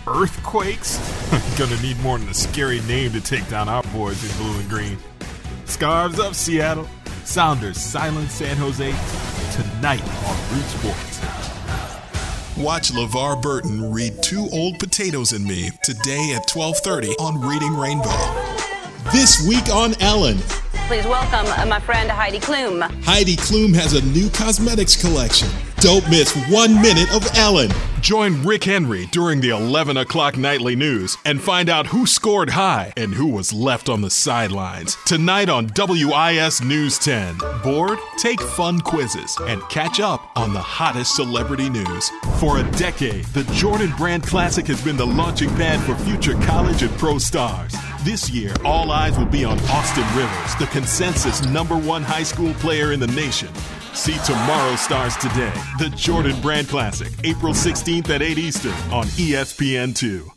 Earthquakes? Gonna need more than a scary name to take down our boys in blue and green. Scarves up, Seattle. Sounders silence San Jose tonight on Root Sports. Watch LeVar Burton read Two Old Potatoes and Me today at 12:30 on Reading Rainbow. This week on Ellen. Please welcome my friend Heidi Klum. Heidi Klum has a new cosmetics collection. Don't miss 1 minute of Ellen. Join Rick Henry during the 11 o'clock nightly news and find out who scored high and who was left on the sidelines. Tonight on WIS News 10. Bored? Take fun quizzes and catch up on the hottest celebrity news. For a decade, the Jordan Brand Classic has been the launching pad for future college and pro stars. This year, all eyes will be on Austin Rivers, the consensus #1 high school player in the nation. See tomorrow's stars today. The Jordan Brand Classic, April 16th at 8 Eastern on ESPN2.